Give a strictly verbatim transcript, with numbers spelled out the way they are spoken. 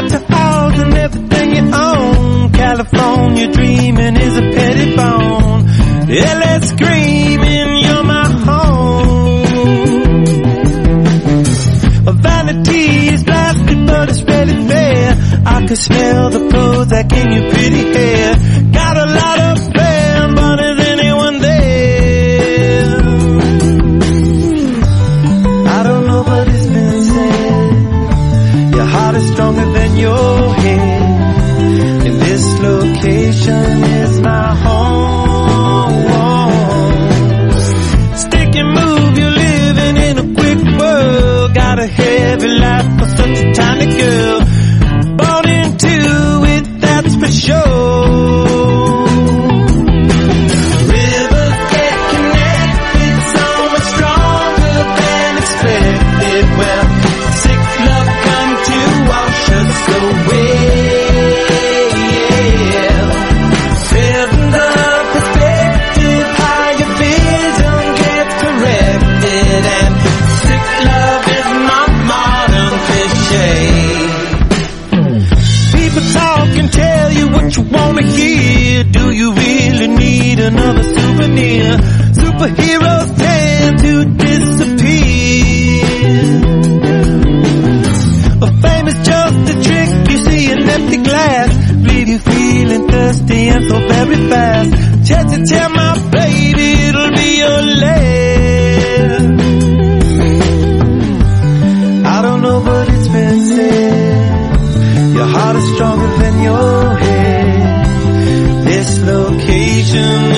out to house and everything you own. California dreaming is a petty bone. L A screaming, you're my home. Vanity is plastic, but it's really fair. I can smell the Prozac in your pretty hair. Got a lot of fame, but is anyone there? I don't know, but it's been said your heart is stronger than your head. And this location is my home. Stick and move, you're living in a quick world. Got a heavy life for such a tiny girl. Born into it, that's for sure. Rivers get connected so much stronger than expected. Well, sick love come to wash us away. Building the perspective, how your vision gets corrected. And sick love is not modern cliche. People talk and tell you what you wanna hear. Do you really need another souvenir? Superheroes tend to disappear. A fame is just a trick, you see an empty glass. Leave you feeling thirsty and so very fast. Just to tell my baby it'll be your last. I don't know, but it's been said your heart is stronger than your head. This location